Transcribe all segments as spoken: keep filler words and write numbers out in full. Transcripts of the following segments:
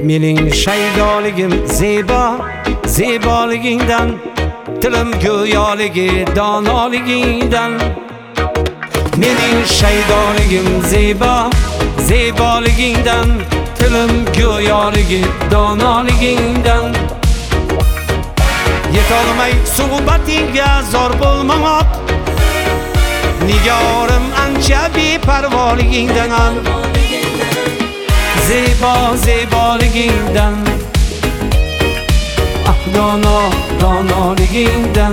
Mening shaydoligim zebo, zeboligingdan, tilim go'yoligi donoligingdan. Mening shaydoligim zebo, zeboligingdan, tilim go'yoligi donoligingdan. Yetolmay suhbatingga zor bo'lmoq, nigorim ancha beparvoligingdan. Zebo, zeboligingdan, ah dono, donoligingdan.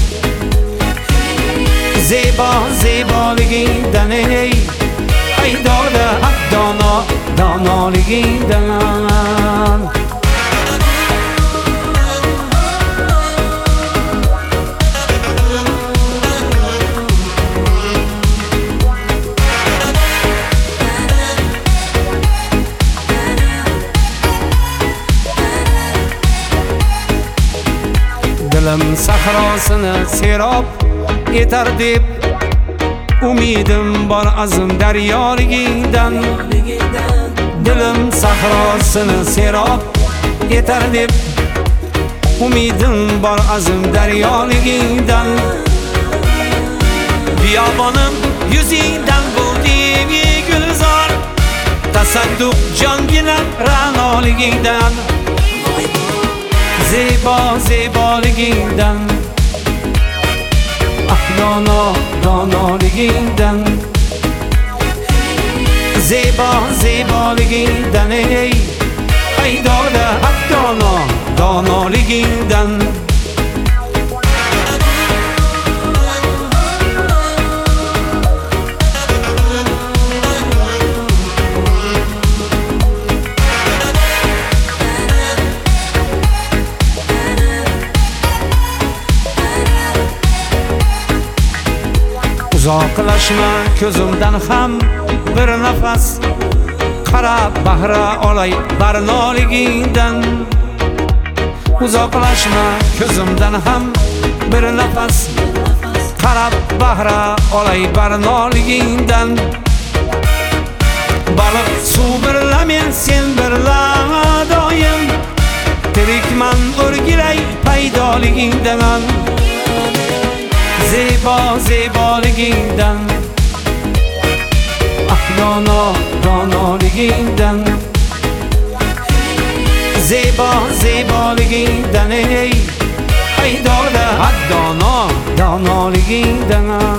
Zebo, zeboligingdan, ey haydoda, ah dono, donoligingdan. Dilim sahrosini serob etar deb umidim bor azim daryoligingdan. Dilim sahrosini serob etar deb umidim bor azim daryoligingdan. Biyobonim yuzingdan bulding gulzor, tasadduq jongina ra'noligingdan. Zebo, zeboligingdan, ah dono, donoligingdan. Zebo, zeboligingdan, ey haydoda, ah dono, donoligingdan. Uzoqlashma ko'zimdan ham bir nafas, qarab bahra olay barnoligingdan. Uzoqlashma ko'zimdan ham bir nafas, qarab bahra olay barnoligingdan. Baliq suv birla men sen birla doim, tirikman o'rgilay paydoligingdan. Zebo, zeboligingdan, ah dono, donoligingdan. Zebo, zeboligingdan, ey haydoda, ah dono, donoligingdan.